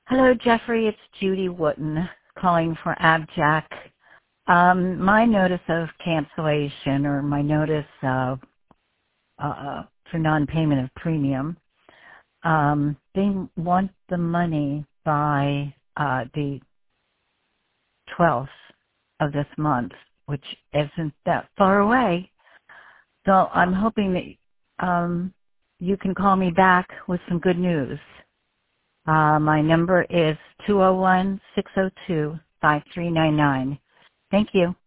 Hello, Jeffrey. It's Judy Wooten calling for Abjack. My notice of cancellation or my notice of for non-payment of premium, they want the money by the 12th of this month, which isn't that far away. So I'm hoping that you can call me back with some good news. My number is 201-602-5399. Thank you.